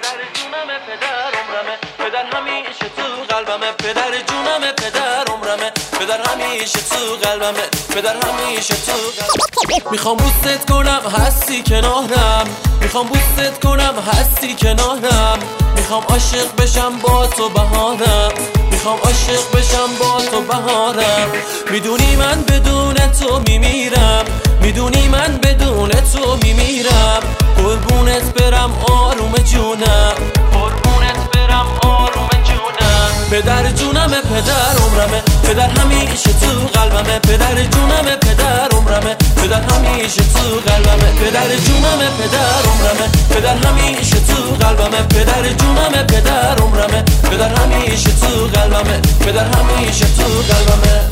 پدر جونمه پدر عمرمه پدر همیشه تو قلبمه پدر جونمه پدر عمرمه پدر همیشه تو قلبمه پدر همیشه تو قلبمه میخوام بوست کنم هستی کنارم میخوام بوست کنم هستی کنارم میخوام عاشق بشم با تو بهارم میخوام عاشق بشم با تو بهارم میدونی من بدون تو میمیرم میدونی من بدون تو میمیرم قربونت برم آروم جونم قربونت برم آروم جونم پدر جونمه پدر عمرمه پدر همیشه تو قلبمه پدر جونمه پدر عمرمه پدر همیشه تو قلبمه پدر جونمه پدر عمرمه پدر همیشه تو قلبمه پدر جونمه پدر عمرمه پدر همیشه تو قلبمه پدر همیشه تو قلبمه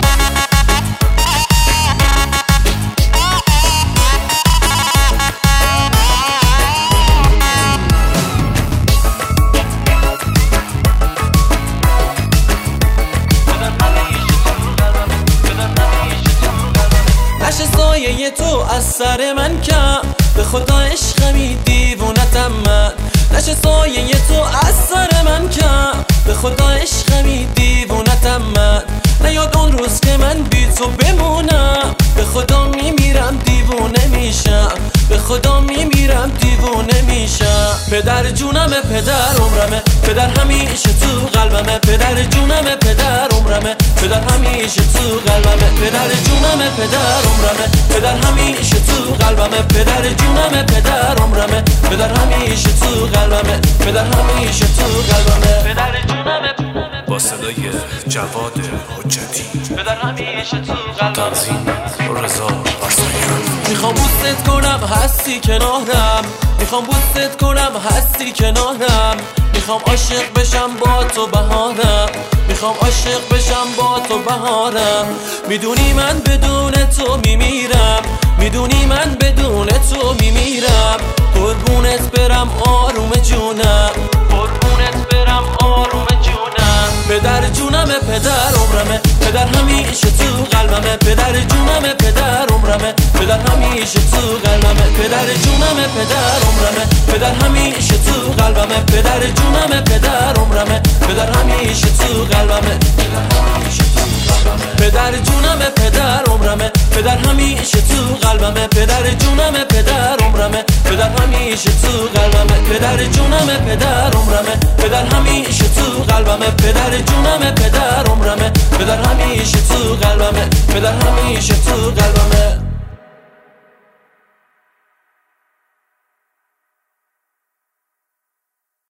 نشه سایه تو از سر من کم به خدا عشقمی دیوونتم من نشه سایه تو از سر من کم به خدا عشقمی دیوونتم من نیاد اون روز که من بی تو بمونم به خدا میمیرم دیوونه میشم به خدا میمیرم دیوونه میشم پدر جونمه پدر عمرمه پدر همیشه تو قلبمه پدر جونمه پدر عمرمه پدر همیشه تو قلبمه پدر جونمه پدر عمرمه پدر همیشه تو قلبمه پدر جونمه پدر عمرمه پدر همیشه تو قلبمه پدر همیشه تو قلبمه پدر جونمه با صدای جواد حجتی پدر همیشه تو قلبمه تنظیم رضا ارسلان میخوام بوست کنم هستی کنارم میخوام بوست کنم هستی کنارم میخوام عاشق بشم با تو بهارم میخوام عاشق بشم با تو بهارم میدونی من بدون تو میمیرم میدونی من بدون تو میمیرم قربونت برم آروم جونم قربونت برم آروم جونم پدر جونمه پدر عمرمه پدر همیشه تو قلبمه پدر جونمه پدر عمرمه پدر همیشه تو قلبمه پدر جونمه پدر عمرمه پدر همیشه تو قلبمه پدر جونمه پدر عمرمه پدر همیشه تو قلبمه پدر جونمه پدر عمرمه پدر همیشه تو قلبمه پدر جونمه پدر عمرمه پدر همیشه تو قلبمه پدر جونمه پدر عمرمه پدر همیشه تو قلبمه پدر جونمه پدر عمرمه پدر همیشه تو قلبمه پدر همیشه تو قلبمه